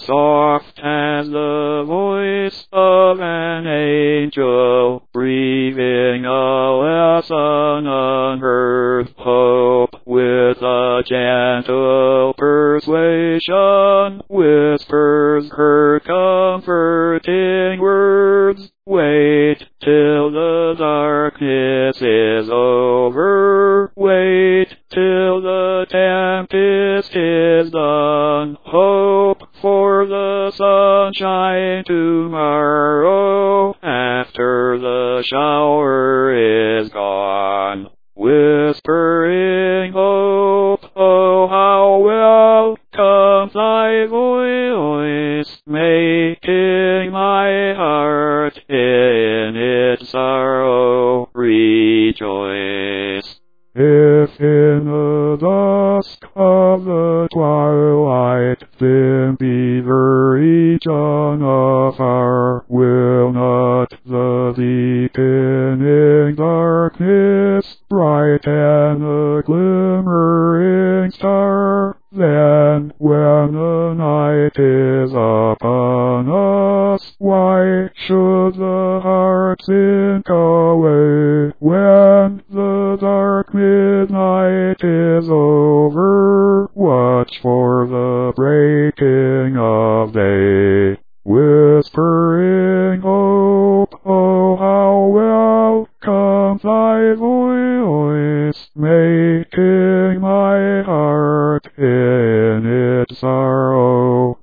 soft as the voice of an angel, breathing a lesson unheard. Hope with a gentle persuasion whispers her comforting words. Wait till the darkness is over. Wait till the tempest is done. Hope for the sunshine tomorrow after the shower is gone. Whispering hope, oh how well comes thy voice, making my heart in its sorrow rejoice. If in the dusk of the twilight dim beaver each on afar, will not the deepening darkness brighten the glimmering star? Then, when the night is upon us, why should the heart sink away? When the dark midnight is over, watch for the breaking of day. Whispering hope, oh how well comes thy voice, making my heart in its sorrow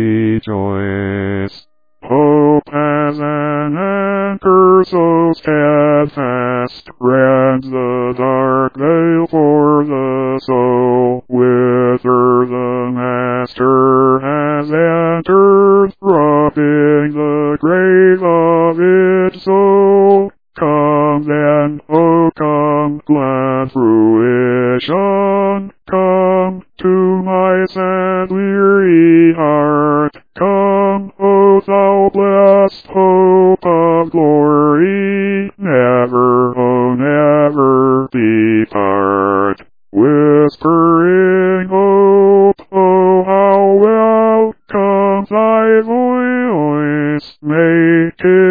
rejoice. Hope as an anchor so steadfast rends the dark veil for the soul, whither the Master has entered, robbing the grave of its soul. Come then, oh come, glad fruition, come to my sad weary heart. Come, O thou blessed hope of glory, never, oh never depart. Whispering hope, oh how well comes thy voice, making